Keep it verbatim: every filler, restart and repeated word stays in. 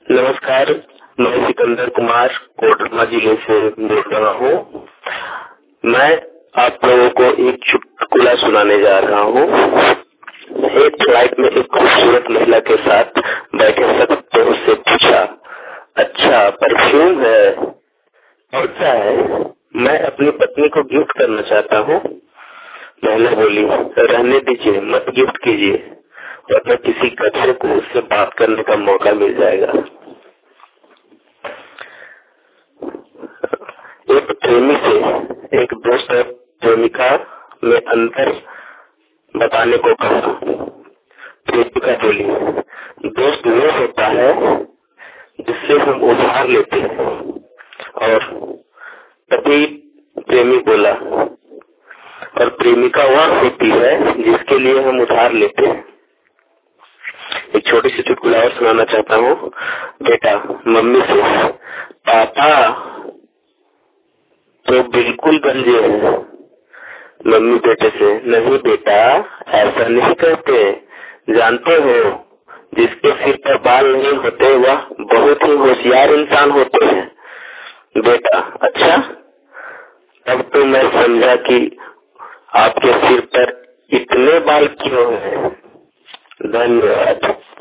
नमस्कार, मैं सिकंदर कुमार कोडरमा जिले से बोल रहा हूँ। मैं आप लोगों को एक चुटकुला सुनाने जा रहा हूँ। एक फ्लाइट में एक खूबसूरत महिला के साथ बैठे शख्स ने उससे पूछा, अच्छा परफ्यूम है और क्या है? मैं अपनी पत्नी को गिफ्ट करना चाहता हूँ। महिला बोली, रहने दीजिए, मत गिफ्ट कीजिए, वरना किसी कच्चे को उससे बात करने का मौका मिल जाएगा। एक प्रेमी से एक दोस्त ने प्रेमिका में अंतर बताने को कहा। प्रेमिका बोली, दोस्त वो होता है जिससे हम उधार लेते हैं। और तभी प्रेमी बोला, और प्रेमिका वह होती है जिसके लिए हम उधार लेते हैं। एक छोटी सी चुटकुला और सुनाना चाहता हूँ। बेटा मम्मी से, पापा तो बिल्कुल गंजे हैं। मम्मी बेटे से, नहीं बेटा ऐसा नहीं कहते, जानते हो जिसके सिर पर बाल नहीं होते वह बहुत ही होशियार इंसान होते हैं। बेटा अच्छा, तब तो मैं समझा कि आपके सिर पर इतने बाल क्यों हैं। धन्यवाद।